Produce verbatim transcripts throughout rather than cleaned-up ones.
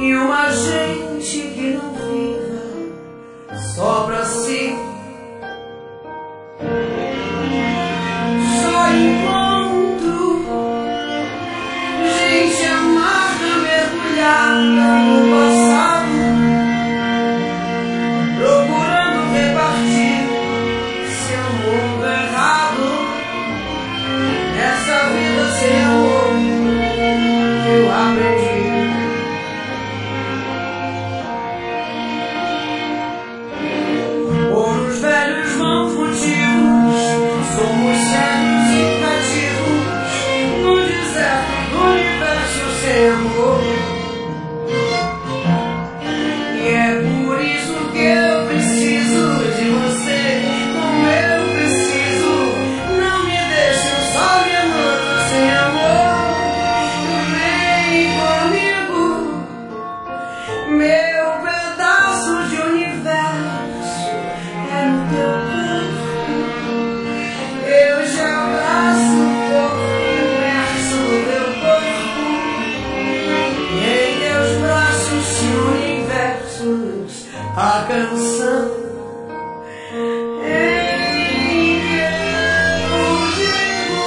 e uma gente que não viva só pra si. Só encontro gente amada mergulhada no passado, procurando repartir seu mundo errado nessa vida sem amor que eu aprendi. Ou nos velhos bons motivos somos cegos e cativos no deserto do universo sem amor. E é por isso que eu preciso de você, como eu preciso. Não me deixe só me amando sem amor. Vem comigo, meu pedaço de universo é no teu corpo. Eu te abraço o corpo imerso no teu corpo, e em teus braços se universos a canção. Em que eu digo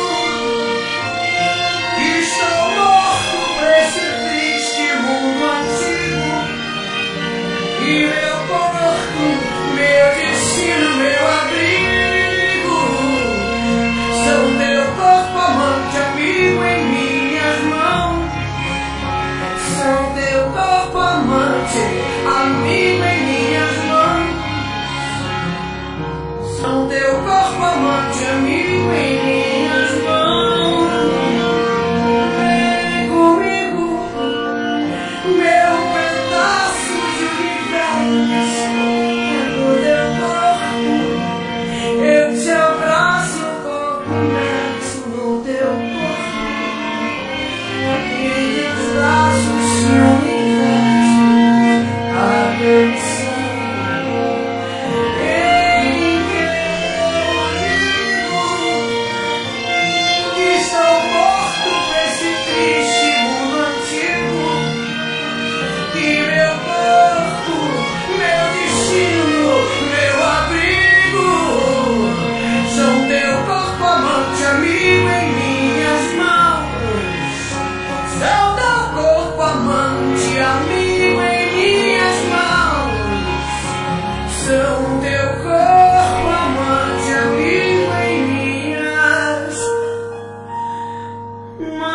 que estou morto por esse triste mundo antigo, e meu corpo, meu destino, meu abrigo são teu corpo amante, amigo em minhas mãos. São teu corpo amante, amigo em minhas mãos. São teu corpo amante, amigo em minhas mãos. Vem comigo, meu pedaço de universo é no teu corpo. Eu te abraço, corpo imerso no teu corpo, e em teus braços se universo a canção. Em que eu digo que estou morto por esse triste mundo antigo, que meu corpo, meu destino, meu abrigo são teu corpo amante, amigo em minhas mãos. São teu corpo amante, amigo em minhas mãos. São teu corpo amante, amigo em minhas mãos.